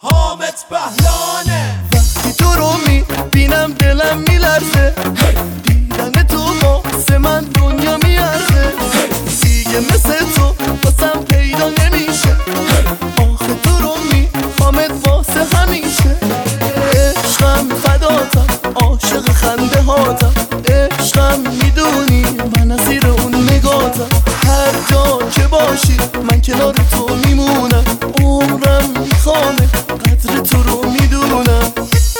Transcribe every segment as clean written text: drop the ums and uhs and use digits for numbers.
حامد بهلانه. وقتی تو رو میبینم دلم میلرزه، دیدن تو واسه من دنیا میارزه. دیگه مثل تو واسم پیدا نمیشه، آخه تو رو میخوامت واسه همیشه. عشقم فداتم، عاشق خنده هاتم، عشقم میدونی من اسیر اون نگاتم. هر جا که باشی من کنار تو میمونم، عمرم میخوامه قدر تو رو میدونم.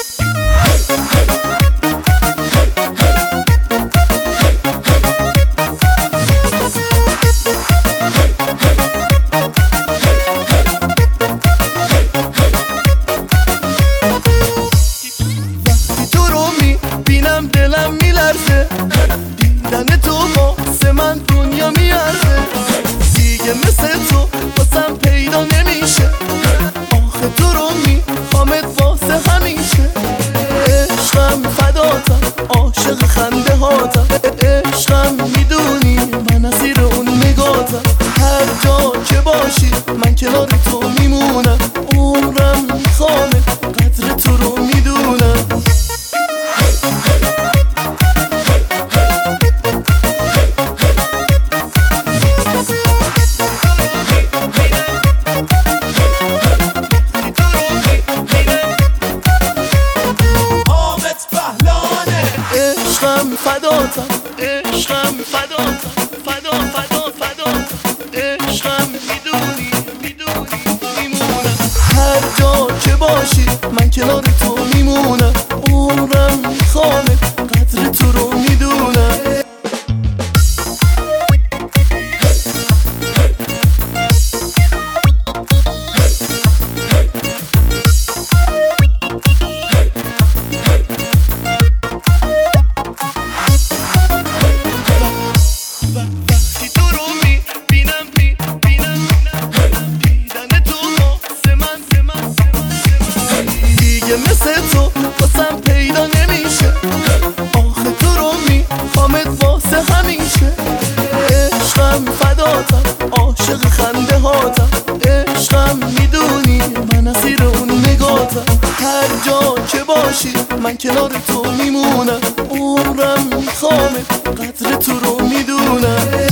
وقتی تو رو میبینم دلم میلرزه، دیدن تو واسه من دنیا میارزه. دیگه مثل تو واسم پیدا نمیشه، آخه تو رو میخوامت واسه همیشه. عشقم فداتم، عاشق خنده هاتم، عشقم میدونی من اسیر اون نگاتم. هر جا که باشی من کنار تو میمونم، عمرم میخوامه قدر تو رو میدونم. عشقم فداتم، عشقم فداتم، فداتم. عشقم میدونی میمونم، هر جا که باشی من کنار تو میمونم، عمرم میخوامه قدر تو رو میدونم. وقتی تو رو میبینم دیدن تو واسه من دیگه مثل تو واسم پیدا نمیشه، آخه تو رو میخوامت واسه همیشه. عشقم فداتم، عاشق خنده هاتم، عشقم میدونی من اسیر اون نگاتم. هر جا که باشی من کنار تو میمونم، عمرم میخوامه قدر تو رو میدونم.